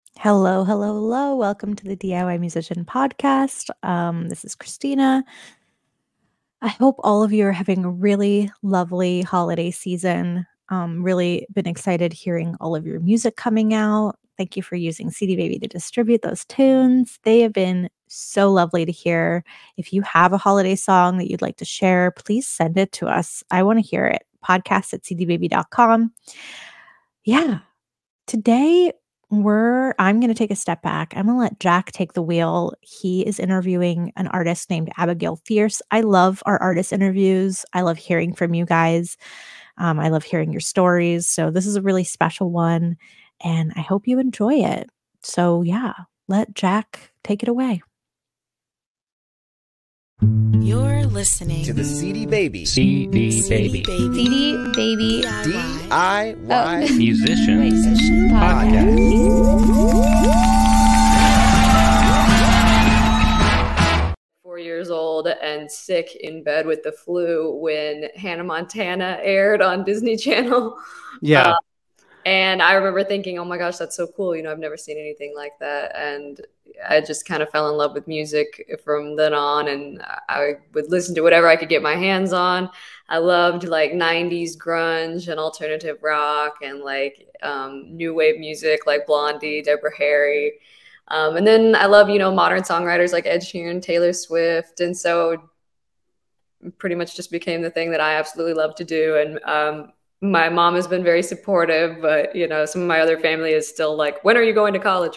Hello, hello, hello. Welcome to the DIY Musician Podcast. This is Christina. I hope all of you are having a really lovely holiday season. Really been excited hearing all of your music coming out. Thank you for using CD Baby to distribute those tunes. They have been so lovely to hear. If you have a holiday song that you'd like to share, please send it to us. I want to hear it. Podcast at cdbaby.com. Yeah, today, I'm going to take a step back. I'm going to let Jack take the wheel. He is interviewing an artist named Abigail Fierce. I love our artist interviews. I love hearing from you guys. I love hearing your stories. So this is a really special one, and I hope you enjoy it. So yeah, let Jack take it away. You're listening to the CD Baby CD Baby CD Baby DIY Musician Podcast. Podcast. 4 years old and sick in bed with the flu when Hannah Montana aired on Disney Channel. Yeah. And I remember thinking, oh my gosh, that's so cool. I've never seen anything like that. And I just kind of fell in love with music from then on. And I would listen to whatever I could get my hands on. I loved like 90s grunge and alternative rock and like new wave music like Blondie, Deborah Harry. And then I love, modern songwriters like Ed Sheeran, Taylor Swift. And so pretty much just became the thing that I absolutely love to do. And my mom has been very supportive, but, some of my other family is still like, when are you going to college?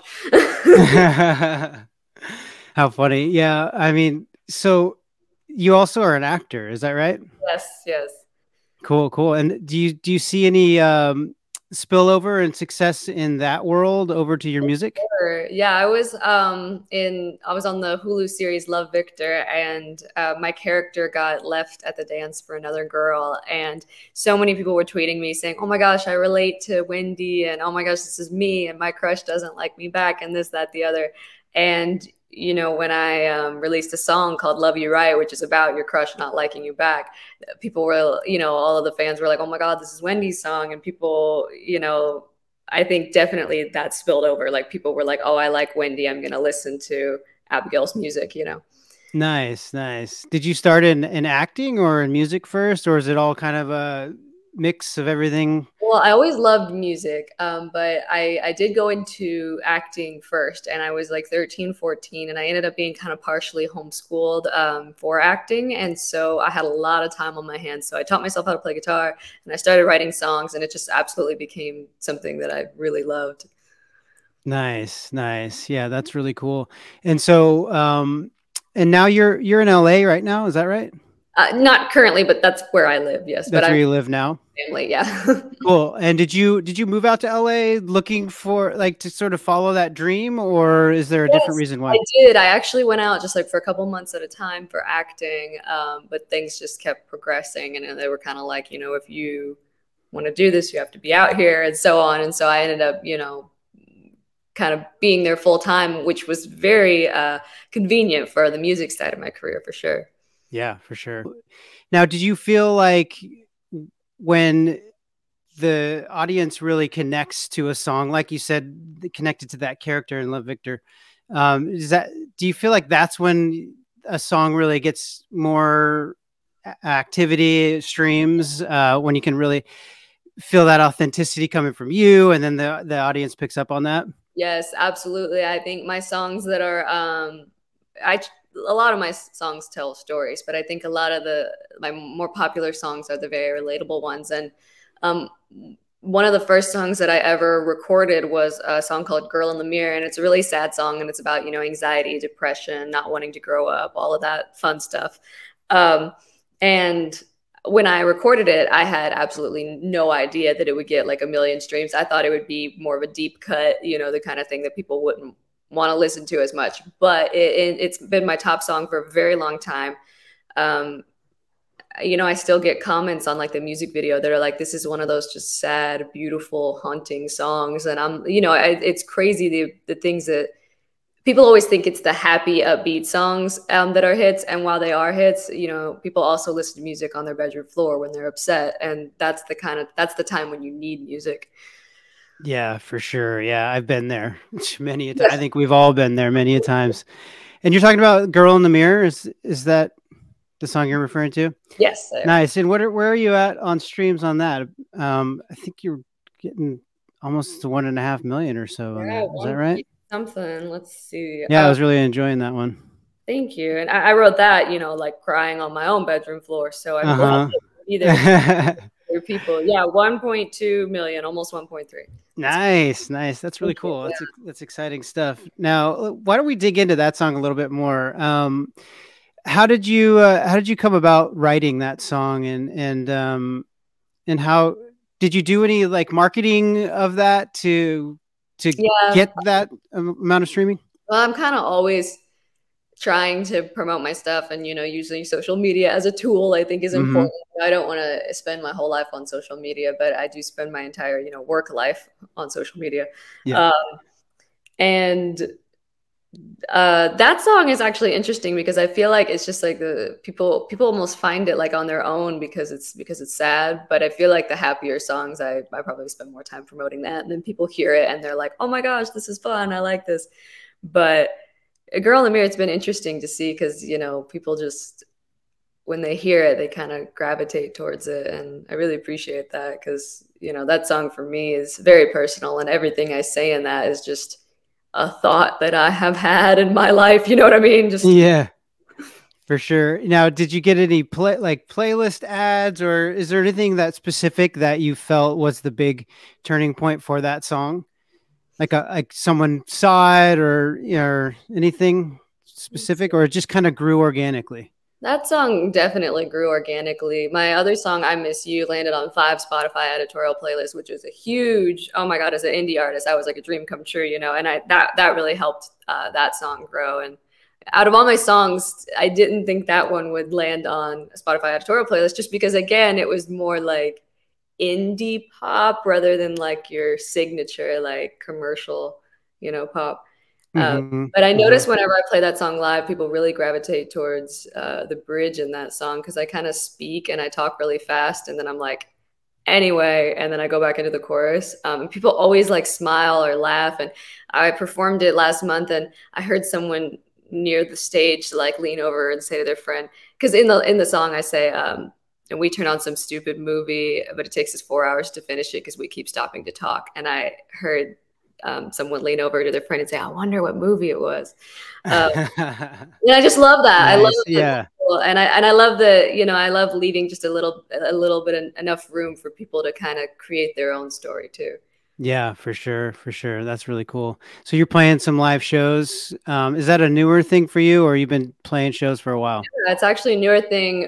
How funny. Yeah. I mean, so you also are an actor, is that right? Yes. Cool. And do you see any spillover and success in that world over to your music? Sure. Yeah, I was on the Hulu series Love, Victor, and my character got left at the dance for another girl, and so many people were tweeting me saying, oh my gosh, I relate to Wendy, and oh my gosh, this is me, and my crush doesn't like me back, and this, that, the other. And when I released a song called Love You Right, which is about your crush not liking you back, people were, all of the fans were like, oh my God, this is Wendy's song. And people, I think definitely that spilled over. Like people were like, oh, I like Wendy. I'm going to listen to Abigail's music, Nice. Did you start in acting or in music first, or is it all kind of a mix of everything? Well, I always loved music, but I did go into acting first, and I was like 13, 14, and I ended up being kind of partially homeschooled for acting, and so I had a lot of time on my hands, so I taught myself how to play guitar, and I started writing songs, and it just absolutely became something that I really loved. Nice. Yeah, that's really cool. And so, and now you're in LA right now, is that right? Not currently, but that's where I live. Yes, that's where you live now. Family, yeah. Cool. And did you move out to LA looking for like to sort of follow that dream, or is there a different reason why? I did. I actually went out just like for a couple months at a time for acting, but things just kept progressing, and they were kind of like, if you want to do this, you have to be out here, and so on. And so I ended up, kind of being there full time, which was very convenient for the music side of my career, for sure. Yeah, for sure. Now, did you feel like when the audience really connects to a song, like you said, connected to that character in Love, Victor, do you feel like that's when a song really gets more activity, streams, when you can really feel that authenticity coming from you, and then the audience picks up on that? Yes, absolutely. I think my songs that are, a lot of my songs tell stories, but I think a lot of my more popular songs are the very relatable ones. And one of the first songs that I ever recorded was a song called Girl in the Mirror. And it's a really sad song. And it's about, anxiety, depression, not wanting to grow up, all of that fun stuff. And when I recorded it, I had absolutely no idea that it would get like 1 million streams. I thought it would be more of a deep cut, the kind of thing that people wouldn't want to listen to as much, but it's been my top song for a very long time. I still get comments on like the music video that are like, this is one of those just sad, beautiful, haunting songs. And it's crazy the things that people always think it's the happy, upbeat songs that are hits. And while they are hits, people also listen to music on their bedroom floor when they're upset. And that's the time when you need music. Yeah, for sure. Yeah, I've been there many a time. I think we've all been there many a times. And you're talking about "Girl in the Mirror." Is that the song you're referring to? Yes. I am. Nice. And where are you at on streams on that? I think you're getting almost to 1.5 million or so on Yeah, that. Is that right? something. Let's see. Yeah, I was really enjoying that one. Thank you. And I wrote that, like crying on my own bedroom floor. So I'm glad to be there for people. Yeah, 1.2 million, almost 1.3. Nice. That's really cool. That's exciting stuff. Now, why don't we dig into that song a little bit more? How did you come about writing that song, and how did you do any like marketing of that to get that amount of streaming? Well, I'm kind of always trying to promote my stuff, and using social media as a tool I think is important. I don't want to spend my whole life on social media, but I do spend my entire work life on social media. And that song is actually interesting because I feel like it's just like the people almost find it like on their own because it's sad. But I feel like the happier songs, I probably spend more time promoting that, and then people hear it and they're like, oh my gosh, this is fun, I like this. But A Girl in the Mirror, it's been interesting to see because people just, when they hear it, they kind of gravitate towards it, and I really appreciate that because that song for me is very personal, and everything I say in that is just a thought that I have had in my life. You know what I mean? Just yeah, for sure. Now, did you get any playlist ads, or is there anything that specific that you felt was the big turning point for that song? Like someone saw it, or anything specific, or it just kind of grew organically? That song definitely grew organically. My other song, I Miss You, landed on 5 Spotify editorial playlists, which is a huge, oh my God, as an indie artist, that was like a dream come true, and that really helped that song grow. And out of all my songs, I didn't think that one would land on a Spotify editorial playlist just because, again, it was more like indie pop rather than like your signature, like commercial, pop. But I noticed whenever I play that song live, people really gravitate towards the bridge in that song because I kind of speak and I talk really fast, and then I'm like, anyway, and then I go back into the chorus. And people always like smile or laugh. And I performed it last month, and I heard someone near the stage like lean over and say to their friend, because in the song I say, and we turn on some stupid movie, but it takes us 4 hours to finish it because we keep stopping to talk. And I heard someone lean over to their friend and say, I wonder what movie it was. And I just love that. Nice. I love it. Yeah. And I love I love leaving just a little bit enough room for people to kind of create their own story too. Yeah, for sure. That's really cool. So you're playing some live shows. Is that a newer thing for you, or you've been playing shows for a while? Yeah, it's actually a newer thing.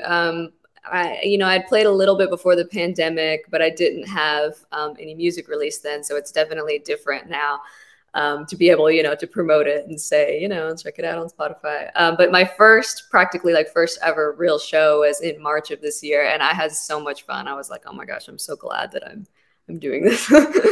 I'd played a little bit before the pandemic, but I didn't have any music released then. So it's definitely different now to be able, to promote it and say, check it out on Spotify. But my first ever real show was in March of this year. And I had so much fun. I was like, oh my gosh, I'm so glad that I'm doing this.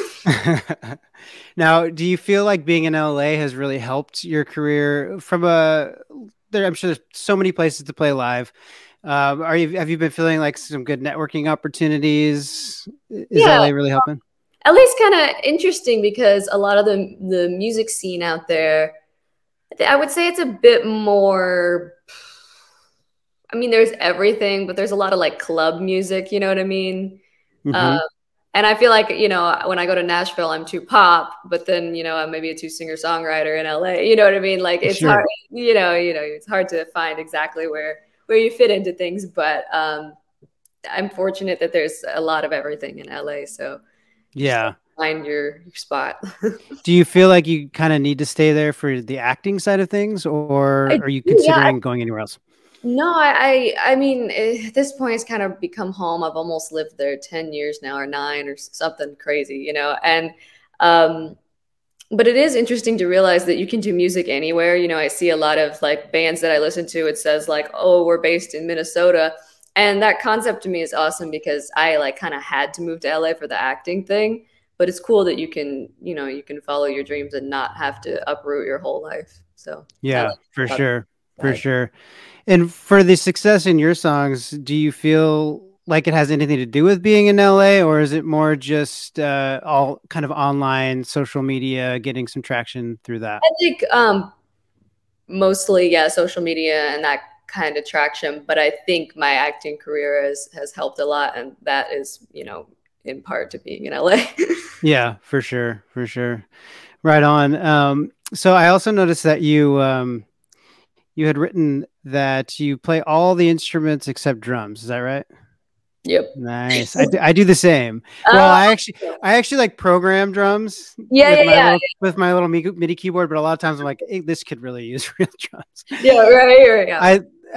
Now, do you feel like being in LA has really helped your career I'm sure there's so many places to play live. Have you been feeling like some good networking opportunities? Is LA really helping? LA's kind of interesting because a lot of the music scene out there, I would say it's a bit more, I mean, there's everything, but there's a lot of like club music, you know what I mean? And I feel like, when I go to Nashville, I'm too pop, but then, I'm maybe a too singer-songwriter in LA, you know what I mean? Like it's hard, it's hard to find exactly where you fit into things, but I'm fortunate that there's a lot of everything in LA. So yeah, find your spot. Do you feel like you kind of need to stay there for the acting side of things, or are you considering going anywhere else? No, I mean, at this point, it's kind of become home. I've almost lived there 10 years now, or 9 or something crazy, and but it is interesting to realize that you can do music anywhere. I see a lot of like bands that I listen to. It says like, oh, we're based in Minnesota. And that concept to me is awesome because I like kind of had to move to LA for the acting thing. But it's cool that you can follow your dreams and not have to uproot your whole life. So yeah, for sure. And for the success in your songs, do you feel like it has anything to do with being in LA, or is it more just all kind of online social media, getting some traction through that? I think mostly, yeah, social media and that kind of traction. But I think my acting career has helped a lot, and that is, in part to being in LA. Yeah, for sure, for sure. Right on. So I also noticed that you had written that you play all the instruments except drums. Is that right? Yep. Nice. I do the same. Well, I actually like program drums with my little MIDI keyboard, but a lot of times I'm like, hey, this could really use real drums. Yeah, right. Yeah.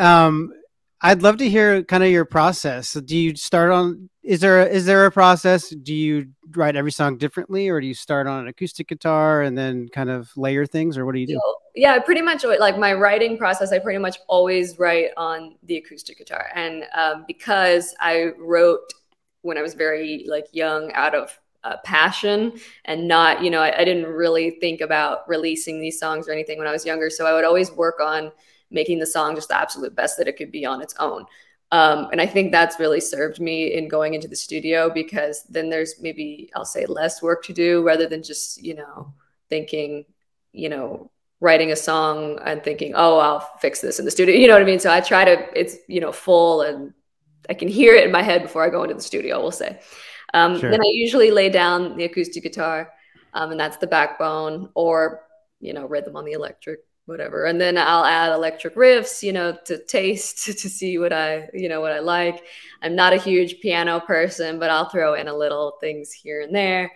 I'd love to hear kind of your process. Do you start on, is there a process? Do you write every song differently, or do you start on an acoustic guitar and then kind of layer things, or what do you do? Yeah, pretty much like my writing process, I pretty much always write on the acoustic guitar. And because I wrote when I was very like young out of passion and not, I didn't really think about releasing these songs or anything when I was younger. So I would always work on making the song just the absolute best that it could be on its own. And I think that's really served me in going into the studio, because then there's maybe, I'll say, less work to do rather than just, thinking, writing a song and thinking, oh, I'll fix this in the studio. You know what I mean? So I try to, it's, full, and I can hear it in my head before I go into the studio, we'll say. Sure. Then I usually lay down the acoustic guitar, and that's the backbone, or, rhythm on the electric, whatever. And then I'll add electric riffs, to taste, to see what I like. I'm not a huge piano person, but I'll throw in a little things here and there.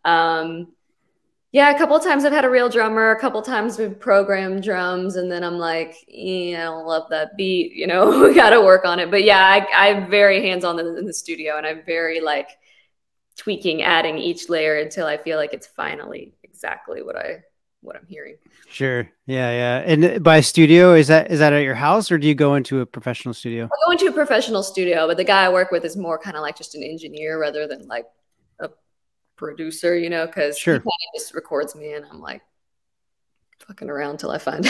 Yeah, a couple of times I've had a real drummer, a couple of times we've programmed drums, and then I'm like, I don't love that beat, we got to work on it. But yeah, I'm very hands-on in the studio, and I'm very like tweaking, adding each layer until I feel like it's finally exactly what I'm hearing. Sure. Yeah. And by studio, is that at your house, or do you go into a professional studio? I go into a professional studio, but the guy I work with is more kind of like just an engineer rather than like a producer, because he kind of just records me, and I'm like fucking around till I find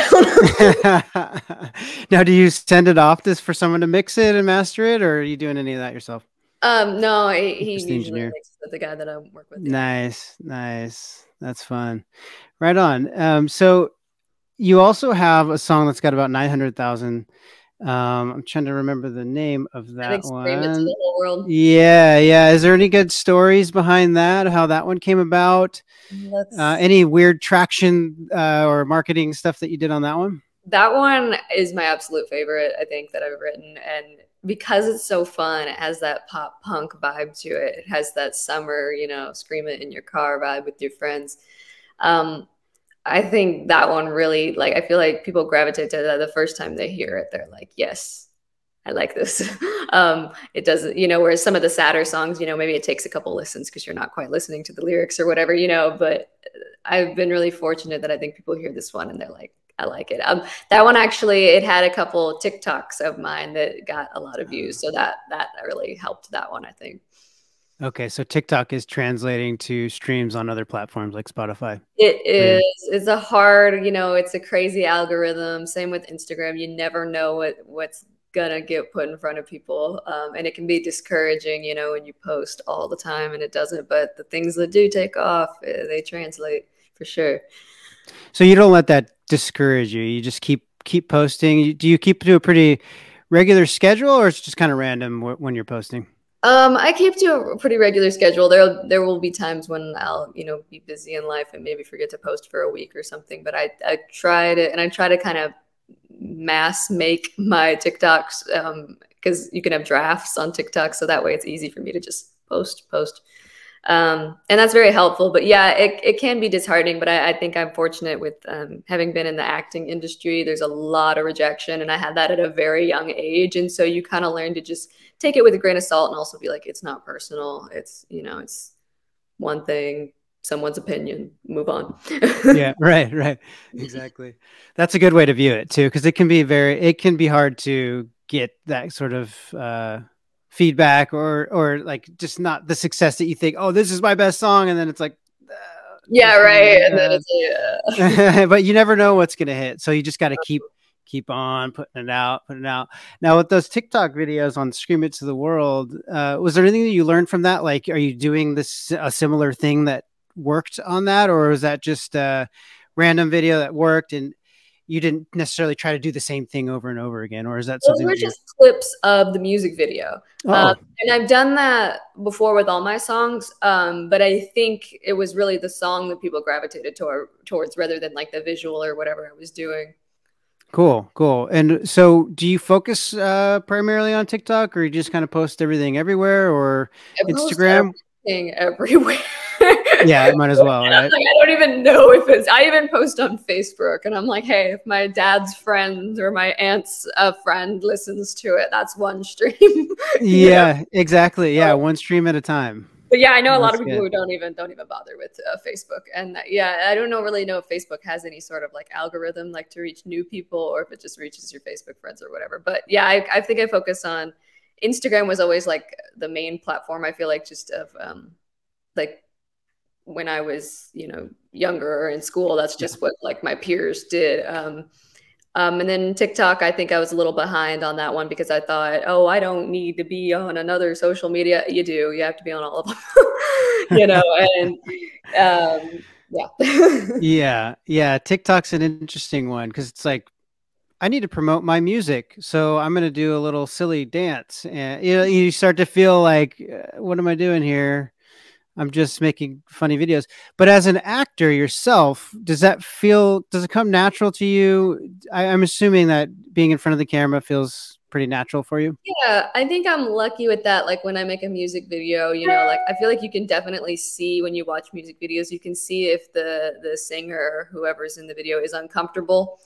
out. Now, do you send it off for someone to mix it and master it, or are you doing any of that yourself? No, he usually mixes with the guy that I work with. Nice. That's fun. Right on. So you also have a song that's got about 900,000. I'm trying to remember the name of that one. Scream It to the Whole World. Yeah. Is there any good stories behind that? How that one came about? Any weird traction or marketing stuff that you did on that one? That one is my absolute favorite, I think, that I've written. And because it's so fun, it has that pop punk vibe to it. It has that summer, scream it in your car vibe with your friends. I think that one really, like, I feel like people gravitate to that the first time they hear it. They're like, yes, I like this. It doesn't, whereas some of the sadder songs, maybe it takes a couple listens because you're not quite listening to the lyrics or whatever, but I've been really fortunate that I think people hear this one and they're like, I like it. That one actually, it had a couple TikToks of mine that got a lot of views. So that really helped that one, I think. Okay, so TikTok is translating to streams on other platforms like Spotify. It is. It's a hard, it's a crazy algorithm. Same with Instagram. You never know what's gonna get put in front of people, and it can be discouraging, when you post all the time and it doesn't. But the things that do take off, they translate for sure. So you don't let that discourage you. You just keep posting. Do you keep to a pretty regular schedule, or it's just kind of random when you're posting? I keep to a pretty regular schedule. There will be times when I'll, be busy in life and maybe forget to post for a week or something. But I try to kind of mass make my TikToks, because you can have drafts on TikTok, so that way it's easy for me to just post. And that's very helpful. But yeah, it can be disheartening, but I think I'm fortunate with having been in the acting industry. There's a lot of rejection, and I had that at a very young age. And so you kind of learn to just take it with a grain of salt and also be like, it's not personal. It's, it's one thing, someone's opinion, move on. Yeah, right. Exactly. That's a good way to view it too, because it can be hard to get that sort of feedback or like just not the success that you think, oh, this is my best song, and then it's like yeah, right. And then it's but you never know what's gonna hit, so you just got to keep keep on putting it out. Now with those TikTok videos on Scream It to the World, was there anything that you learned from that? Like, are you doing a similar thing that worked on that, or was that just a random video that worked and you didn't necessarily try to do the same thing over and over again? Or is that something? Those were just clips of the music video. Oh. And I've done that before with all my songs. But I think it was really the song that people gravitated towards rather than like the visual or whatever I was doing. Cool. And so do you focus primarily on TikTok, or you just kind of post everything everywhere, or Instagram? Everything everywhere. Yeah, might as well, right? Like, I don't even know if I even post on Facebook, and I'm like, hey, if my dad's friend or my aunt's friend listens to it, that's one stream. Yeah, exactly. Yeah, one stream at a time. But yeah, I know a lot of people who don't even bother with Facebook, and yeah, I don't really know if Facebook has any sort of like algorithm like to reach new people, or if it just reaches your Facebook friends or whatever. But yeah, I think I focus on Instagram. Was always like the main platform. I feel like just of like when I was, younger or in school, that's just what like my peers did. And then TikTok, I think I was a little behind on that one because I thought, oh, I don't need to be on another social media. You do. You have to be on all of them, and yeah. TikTok's an interesting one because it's like, I need to promote my music, so I'm going to do a little silly dance. And you start to feel like, what am I doing here? I'm just making funny videos. But as an actor yourself, does it come natural to you? I'm assuming that being in front of the camera feels pretty natural for you. Yeah, I think I'm lucky with that. Like when I make a music video, like I feel like you can definitely see when you watch music videos, you can see if the singer or whoever's in the video is uncomfortable.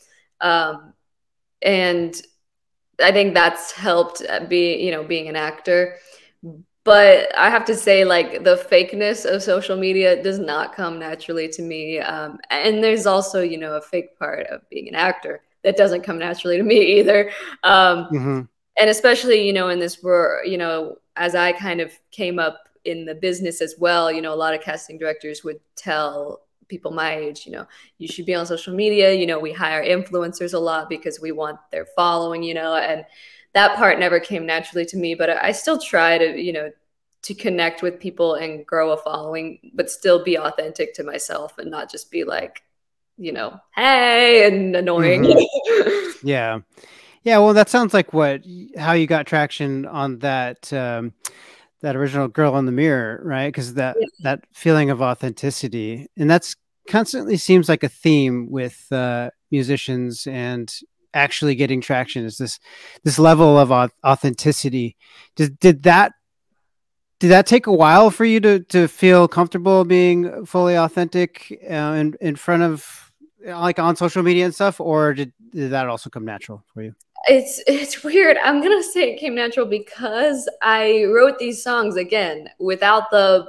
And I think that's helped being an actor. But I have to say, like, the fakeness of social media does not come naturally to me. And there's also, a fake part of being an actor that doesn't come naturally to me either. And especially, in this world, as I kind of came up in the business as well, a lot of casting directors would tell people my age, you should be on social media. We hire influencers a lot because we want their following, and that part never came naturally to me, but I still try to, to connect with people and grow a following, but still be authentic to myself and not just be like, hey, and annoying. Yeah. Well, that sounds like how you got traction on that, that original Girl in the Mirror, right? Because that feeling of authenticity, and that's constantly seems like a theme with musicians and actually getting traction, is this level of authenticity. Did that take a while for you to feel comfortable being fully authentic in front of, like, on social media and stuff, or did that also come natural for you? It's weird. I'm gonna say it came natural because I wrote these songs again without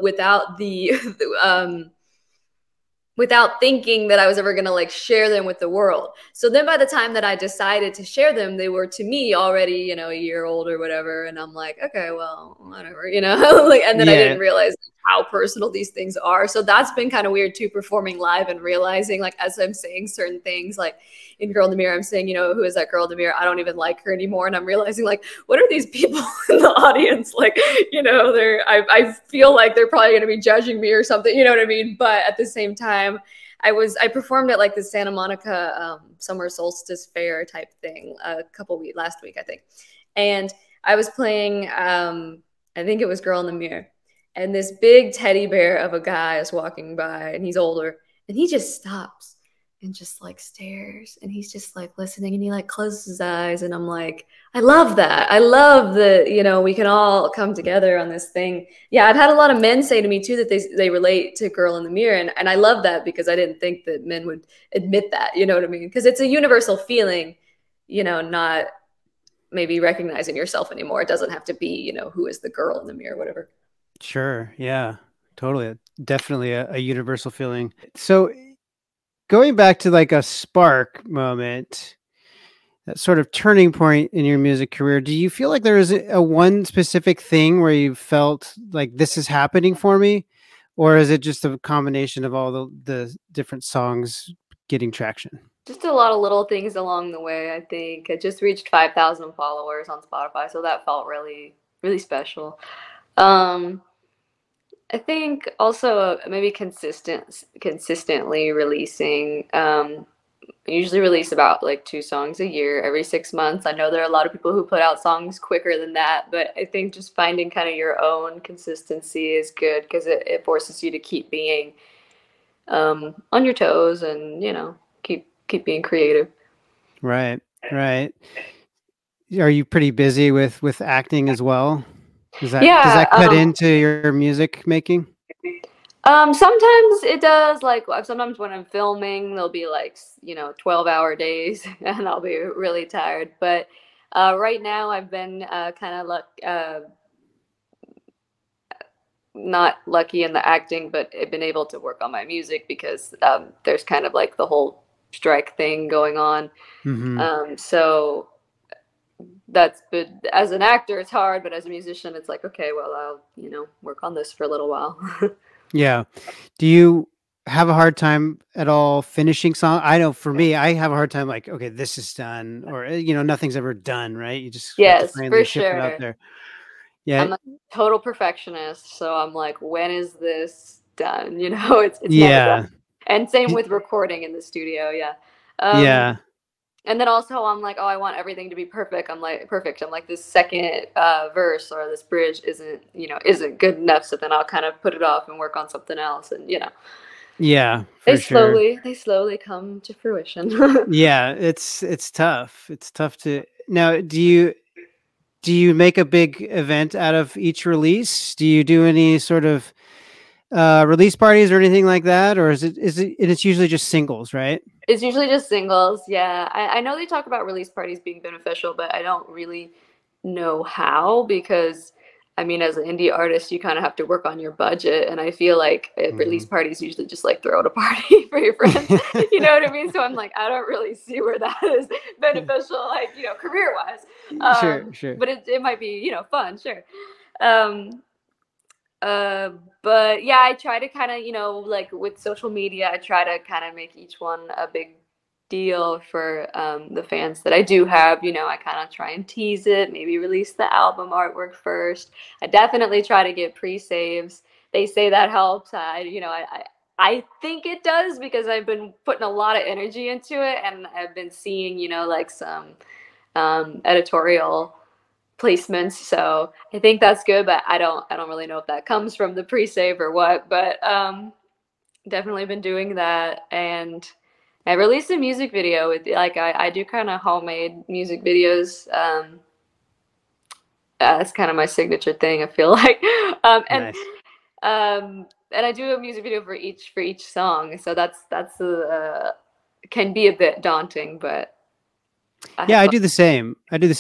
thinking that I was ever going to like share them with the world. So then by the time that I decided to share them, they were to me already, a year old or whatever. And I'm like, okay, well, whatever, like, and then I didn't realize how personal these things are. So that's been kind of weird too, performing live and realizing, like, as I'm saying certain things, like in Girl in the Mirror, I'm saying, who is that girl in the mirror? I don't even like her anymore. And I'm realizing, like, what are these people in the audience? Like, I feel like they're probably going to be judging me or something, you know what I mean? But at the same time, I performed at like the Santa Monica summer solstice fair type thing last week, I think. And I was playing, I think it was Girl in the Mirror. And this big teddy bear of a guy is walking by, and he's older, and he just stops and just like stares, and he's just like listening, and he like closes his eyes. And I'm like, I love that. I love that, we can all come together on this thing. Yeah, I've had a lot of men say to me too that they relate to Girl in the Mirror. And I love that because I didn't think that men would admit that, you know what I mean? Because it's a universal feeling, not maybe recognizing yourself anymore. It doesn't have to be, who is the girl in the mirror, whatever. Sure. Yeah, totally. Definitely a universal feeling. So going back to like a spark moment, that sort of turning point in your music career, do you feel like there is a one specific thing where you felt like this is happening for me? Or is it just a combination of all the different songs getting traction? Just a lot of little things along the way. I think I just reached 5,000 followers on Spotify, so that felt really, really special. Um, I think also maybe consistently releasing. I usually release about like 2 songs a year every 6 months. I know there are a lot of people who put out songs quicker than that, but I think just finding kind of your own consistency is good because it forces you to keep being on your toes and keep being creative. Right. Are you pretty busy with acting as well? Does that cut into your music making? Sometimes it does. Like sometimes when I'm filming, there'll be like 12-hour days, and I'll be really tired. But right now, I've been kind of not lucky in the acting, but I've been able to work on my music because there's kind of like the whole strike thing going on. Mm-hmm. So that's been, as an actor, it's hard, but as a musician, it's like, okay, well, I'll work on this for a little while. Yeah. Do you have a hard time at all finishing song? I know for me, I have a hard time like, okay, this is done, or nothing's ever done, right? You just yes, finally for ship it out sure. there. Yeah. I'm a total perfectionist, so I'm like, when is this done? It's never yeah. done. And same with recording in the studio. Yeah. Yeah. And then also I'm like, oh, I want everything to be perfect. I'm like, this second verse or this bridge isn't good enough. So then I'll kind of put it off and work on something else. And Yeah, they sure. slowly come to fruition. Yeah, it's tough. It's tough to now. Do you make a big event out of each release? Do you do any sort of release parties or anything like that, or is it it's usually just singles, right? It's usually just singles. Yeah, I know they talk about release parties being beneficial, but I don't really know how because I mean, as an indie artist, you kind of have to work on your budget, and I feel like at release parties usually just like throw out a party for your friends. You know what I mean? So I'm like, I don't really see where that is beneficial, like career wise. Sure. But it might be fun, sure. But yeah, I try to kind of, like with social media, I try to kind of make each one a big deal for the fans that I do have. I kind of try and tease it, maybe release the album artwork first. I definitely try to get pre-saves. They say that helps. I think it does because I've been putting a lot of energy into it, and I've been seeing, like some editorial placements, so I think that's good, but I don't really know if that comes from the pre-save or what, but definitely been doing that. And I released a music video with like I do kind of homemade music videos. That's kind of my signature thing, I feel like. Nice. And I do a music video for each song, so that's can be a bit daunting, but I do the same.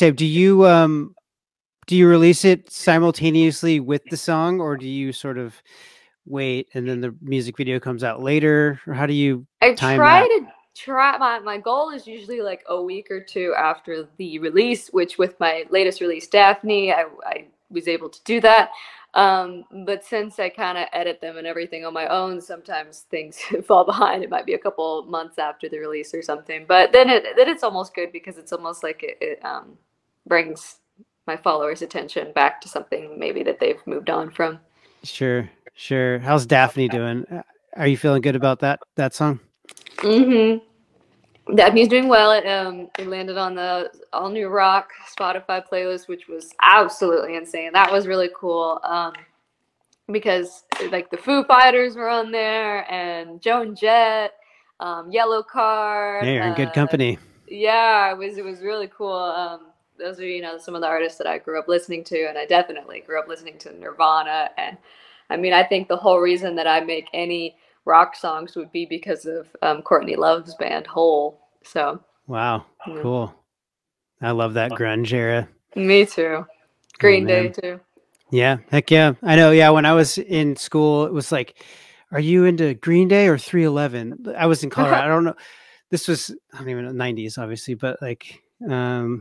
Do you release it simultaneously with the song, or do you sort of wait and then the music video comes out later, or how do you time that? My goal is usually like a week or two after the release, which with my latest release, Daphne, I was able to do that. But since I kind of edit them and everything on my own, sometimes things fall behind. It might be a couple months after the release or something, but then it's almost good because it's almost like it brings my followers' attention back to something maybe that they've moved on from. Sure. How's Daphne doing? Are you feeling good about that song? Mm-hmm. Daphne's doing well. It landed on the All New Rock Spotify playlist, which was absolutely insane. That was really cool because like the Foo Fighters were on there and Joan Jett, Yellowcard. Yeah, you're in good company. Yeah, it was really cool. Those are, some of the artists that I grew up listening to, and I definitely grew up listening to Nirvana. And I mean, I think the whole reason that I make any rock songs would be because of Courtney Love's band Hole. So wow, cool. I love that grunge era. Me too. Green Day too. Yeah, heck yeah. I know. Yeah, when I was in school, it was like, are you into Green Day or 311? I was in Colorado. I don't know. This was, I don't even know, 90s, obviously, but like,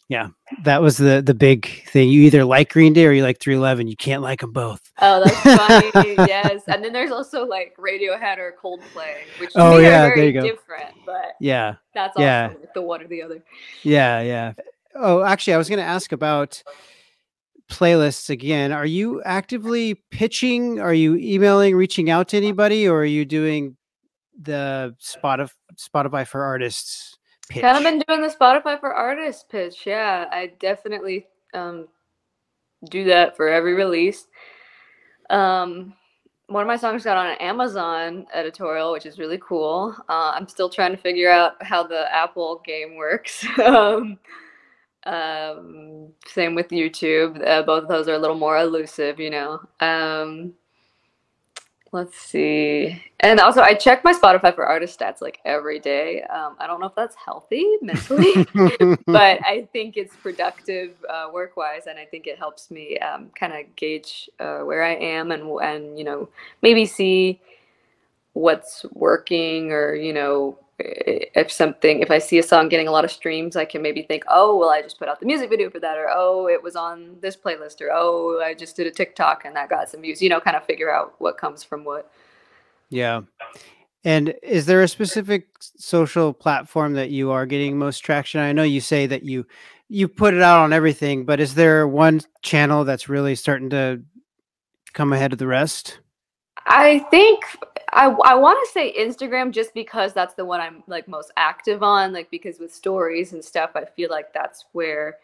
Yeah, that was the big thing. You either like Green Day or you like 311. You can't like them both. Oh, that's funny. Yes. And then there's also like Radiohead or Coldplay, which to Oh, me yeah, are there very you go. different, but Yeah, that's also yeah. like the one or the other. yeah. Oh, actually, I was going to ask about playlists again. Are you actively pitching? Are you emailing, reaching out to anybody, or are you doing the Spotify for Artists pitch? Kind of been doing the Spotify for Artists pitch. Yeah, I definitely do that for every release. One of my songs got on an Amazon editorial, which is really cool. I'm still trying to figure out how the Apple game works. Same with YouTube. Both of those are a little more elusive, you know. Let's see. And also, I check my Spotify for Artist stats like every day. I don't know if that's healthy mentally, but I think it's productive work-wise, and I think it helps me kind of gauge where I am and you know, maybe see what's working, or you know, if I see a song getting a lot of streams, I can maybe think, oh, well, I just put out the music video for that, or oh, it was on this playlist, or oh, I just did a TikTok and that got some views, you know, kind of figure out what comes from what. Yeah. And is there a specific social platform that you are getting most traction? I know you say that you put it out on everything, but is there one channel that's really starting to come ahead of the rest? I think I want to say Instagram, just because that's the one I'm like most active on, like because with stories and stuff, I feel like that's where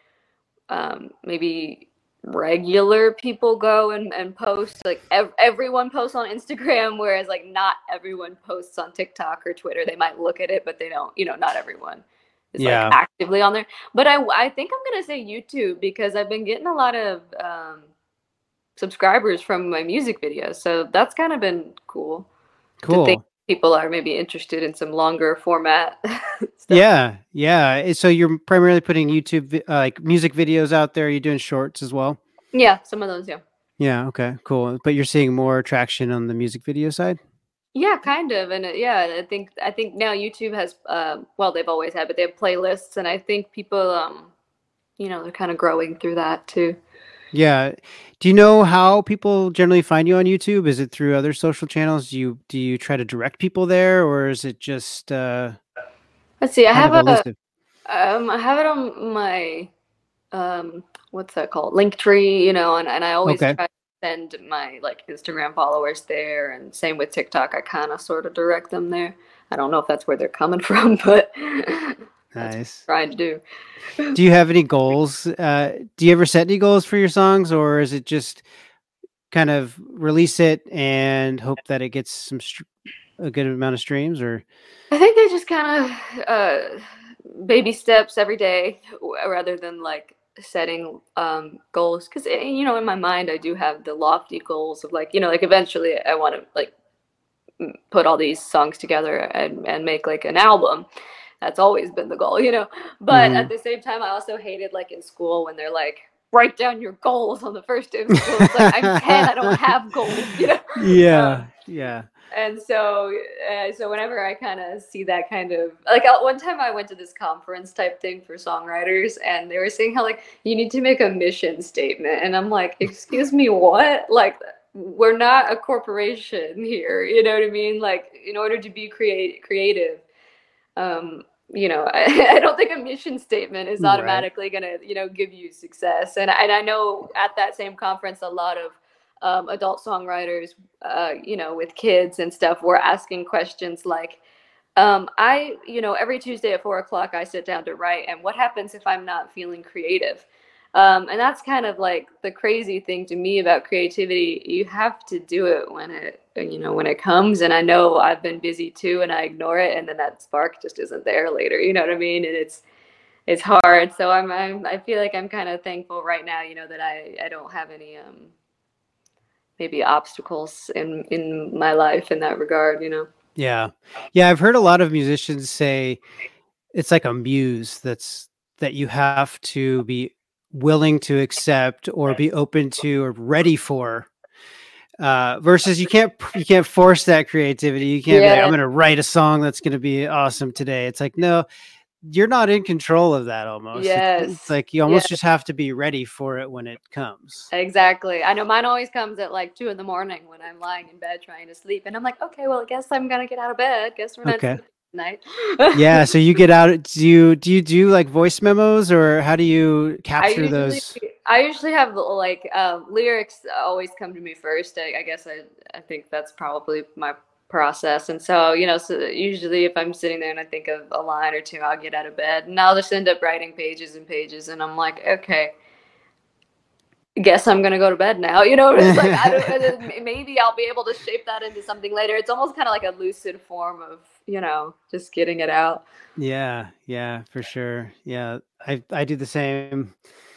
maybe regular people go and post. Like everyone posts on Instagram, whereas like not everyone posts on TikTok or Twitter. They might look at it, but they don't, you know, not everyone is like actively on there. But I think I'm gonna say YouTube, because I've been getting a lot of subscribers from my music videos, so that's kind of been cool. To think people are maybe interested in some longer format stuff. Yeah. So you're primarily putting YouTube like music videos out there. You're doing shorts as well? Yeah, some of those. Yeah. Okay, cool. But you're seeing more traction on the music video side? Yeah, kind of. And yeah, I think now YouTube has well, they've always had, but they have playlists, and I think people you know, they're kind of growing through that too. Yeah. Do you know how people generally find you on YouTube? Is it through other social channels? Do you try to direct people there, or is it just let's see, I have elusive? I have it on my what's that called? Linktree, you know, and I always try to send my like Instagram followers there, and same with TikTok. I kind of sort of direct them there. I don't know if that's where they're coming from, but nice. Trying to do. Do you have any goals? Do you ever set any goals for your songs, or is it just kind of release it and hope that it gets a good amount of streams? Or I think they just kind of baby steps every day, rather than like setting goals, because you know, in my mind I do have the lofty goals of like, you know, like eventually I want to like put all these songs together and make like an album. That's always been the goal, you know. But at the same time, I also hated like in school when they're like, write down your goals on the first day of school. It's like, I'm 10, I don't have goals, you know. Yeah. And so whenever I kind of see that kind of like, one time I went to this conference type thing for songwriters, and they were saying how like you need to make a mission statement, and I'm like, excuse me, what? Like, we're not a corporation here, you know what I mean? Like, in order to be creative, you know, I don't think a mission statement is automatically going to, you know, give you success. And I know at that same conference, a lot of adult songwriters, you know, with kids and stuff, were asking questions like, you know, every Tuesday at 4:00, I sit down to write. And what happens if I'm not feeling creative? And that's kind of like the crazy thing to me about creativity. You have to do it when it comes. And I know I've been busy too, and I ignore it, and then that spark just isn't there later. You know what I mean? And it's hard. So I feel like I'm kind of thankful right now, you know, that I don't have any maybe obstacles in my life in that regard, you know. Yeah. I've heard a lot of musicians say it's like a muse that you have to be willing to accept or be open to or ready for, versus you can't force that creativity. You can't be like, I'm going to write a song that's going to be awesome today. It's like, no, you're not in control of that almost. It's Yes. like you almost Yes. just have to be ready for it when it comes. Exactly. I know mine always comes at like 2 in the morning when I'm lying in bed trying to sleep, and I'm like, okay, well, I guess I'm gonna get out of bed. Guess we're not Okay. sleeping tonight. Yeah, so you get out. Do you do like voice memos, or how do you capture those? I usually have like lyrics always come to me first. I guess I think that's probably my process. And so, so usually if I'm sitting there and I think of a line or two, I'll get out of bed and I'll just end up writing pages and pages. And I'm like, okay, guess I'm gonna go to bed now. It's like maybe I'll be able to shape that into something later. It's almost kind of like a lucid form of just getting it out. Yeah, for sure. Yeah, I do the same.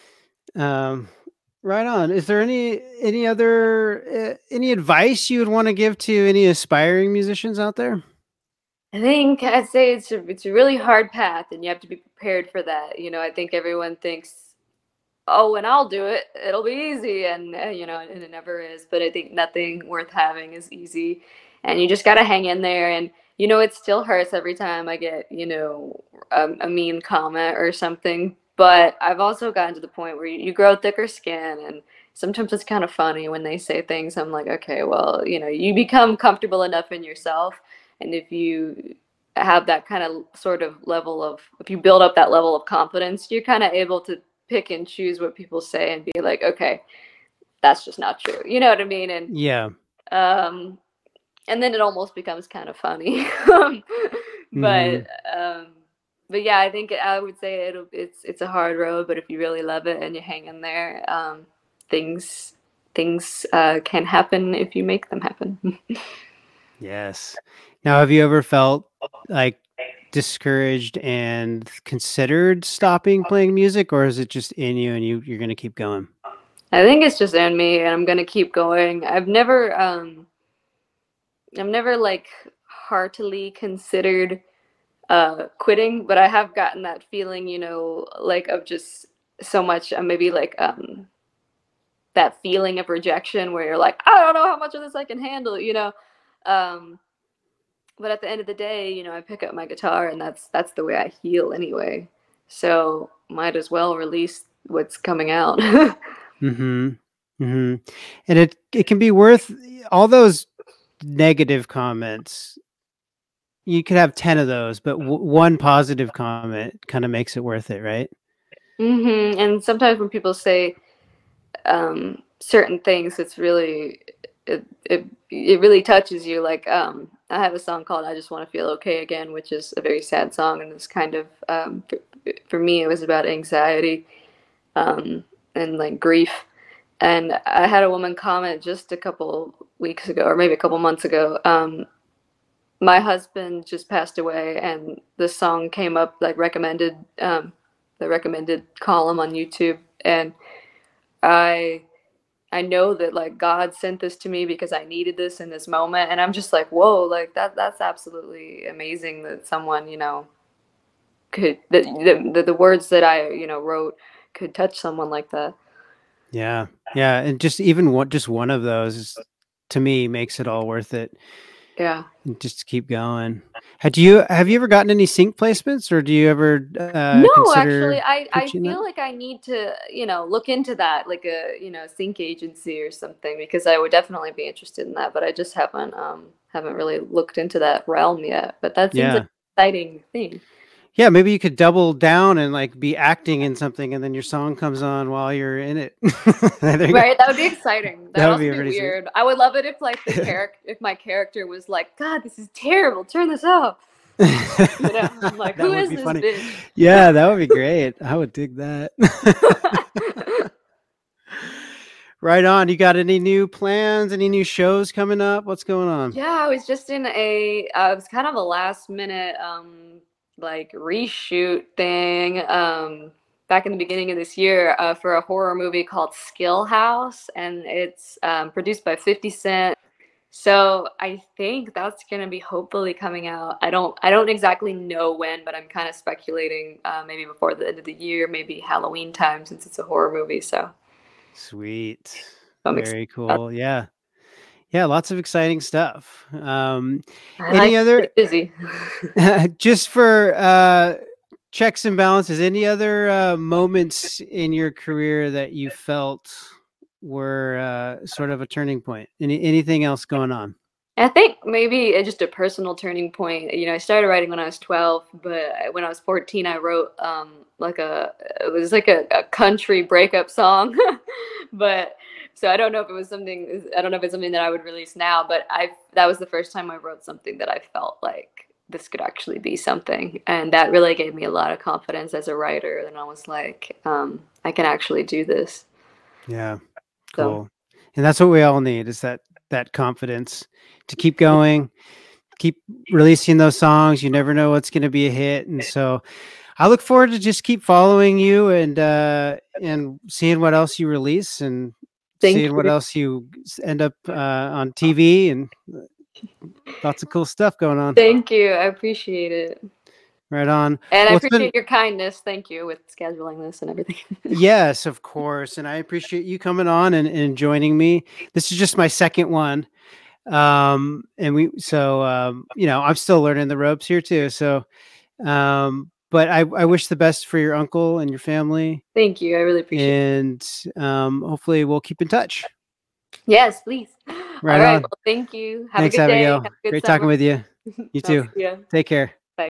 Right on. Is there any other any advice you would want to give to any aspiring musicians out there? I think I'd say it's a really hard path, and you have to be prepared for that. I think everyone thinks, oh, when I'll do it, it'll be easy, and and it never is. But I think nothing worth having is easy, and you just got to hang in there. And it still hurts every time I get a mean comment or something. But I've also gotten to the point where you grow thicker skin, and sometimes it's kind of funny when they say things. I'm like, okay, well, you become comfortable enough in yourself, and if you have that kind of sort of level of, if you build up that level of confidence, you're kind of able to pick and choose what people say and be like, okay, that's just not true. You know what I mean? And yeah. And then it almost becomes kind of funny. But yeah, I think I would say it's a hard road, but if you really love it and you hang in there, things can happen if you make them happen. Yes. Now, have you ever felt like discouraged and considered stopping playing music, or is it just in you and you're going to keep going? I think it's just in me, and I'm going to keep going. I've never like heartily considered quitting, but I have gotten that feeling, like of just so much, maybe like that feeling of rejection where you're like, I don't know how much of this I can handle, but at the end of the day, I pick up my guitar, and that's the way I heal anyway. So might as well release what's coming out. And it can be worth all those negative comments. You could have 10 of those, but one positive comment kind of makes it worth it, right? And sometimes when people say certain things, it's really it really touches you. Like I have a song called "I Just Want to Feel Okay Again," which is a very sad song, and it's kind of for me it was about anxiety and like grief. And I had a woman comment just a couple weeks ago, or maybe a couple months ago. My husband just passed away, and the song came up like recommended, the recommended column on YouTube, and I know that like God sent this to me because I needed this in this moment, and I'm just like, whoa, like that's absolutely amazing that someone could the words that I wrote could touch someone like that. Yeah, and just even one of those to me makes it all worth it. Yeah. Just keep going. Have you ever gotten any sync placements, or do you ever no, actually I feel that? like I need to look into that, like a sync agency or something, because I would definitely be interested in that, but I just haven't really looked into that realm yet. But that seems like an exciting thing. Yeah, maybe you could double down and like be acting in something, and then your song comes on while you're in it. Right, that would be exciting. That would be weird. Sweet. I would love it if like if my character was like, God, this is terrible. Turn this off. I'm like, who is this bitch? Yeah, that would be great. I would dig that. Right on. You got any new plans? Any new shows coming up? What's going on? Yeah, I was just in it was kind of a last minute like reshoot thing back in the beginning of this year for a horror movie called Skill House, and it's produced by 50 Cent. So I think that's gonna be hopefully coming out. I don't exactly know when, but I'm kind of speculating maybe before the end of the year, maybe Halloween time, since it's a horror movie. So sweet. I'm very cool. Yeah, lots of exciting stuff. Any I'm other busy. just for checks and balances. Any other moments in your career that you felt were sort of a turning point? Anything else going on? I think maybe just a personal turning point. You know, I started writing when I was 12, but when I was 14, I wrote it was like a country breakup song. But so I don't know if it's something that I would release now, but that was the first time I wrote something that I felt like this could actually be something. And that really gave me a lot of confidence as a writer. And I was like, I can actually do this. Yeah. Cool. And that's what we all need, is that confidence to keep going, keep releasing those songs. You never know what's going to be a hit. And so I look forward to just keep following you and seeing what else you release and seeing what else you end up on TV, and lots of cool stuff going on. Thank you. I appreciate it. Right on. And I appreciate your kindness. Thank you with scheduling this and everything. Yes, of course. And I appreciate you coming on and joining me. This is just my second one. I'm still learning the ropes here too. So, but I wish the best for your uncle and your family. Thank you. I really appreciate it. And hopefully we'll keep in touch. Yes, please. Right All right. on. Well, thank you. Have Thanks, a good day. Abigail. Have a good Great summer. talking with you. You too. Take care. Bye.